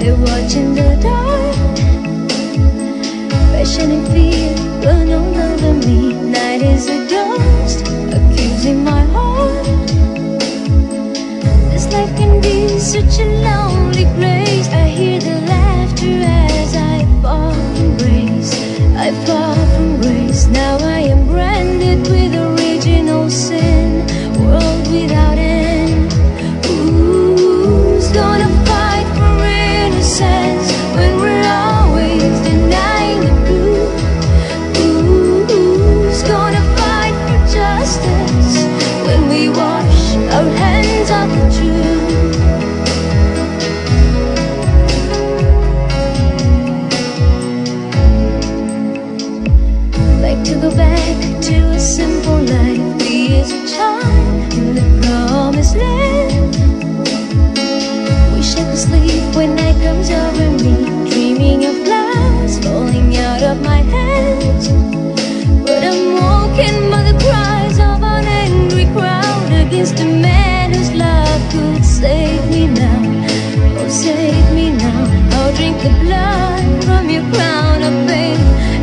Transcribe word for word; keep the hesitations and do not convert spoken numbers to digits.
They watch in the dark. Passion and fear will no longer meet. Night is a ghost accusing my heart. This life can be such a lonely place. I hear the laughter as I fall from grace. I fall from grace. Now I am branded with original sin. World without end. Who's gonna fight for innocence when we're always denying the truth? Who's gonna fight for justice when we wash our hands of the truth? Like to go back to a simple life, be as a child in the promised land. Wish I could sleep when night comes over me, dreaming of flowers falling out of my hands. But I'm woken by the cries of an angry crowd against a man whose love could save me now. Oh, save me now. I'll drink the blood from your crown of pain.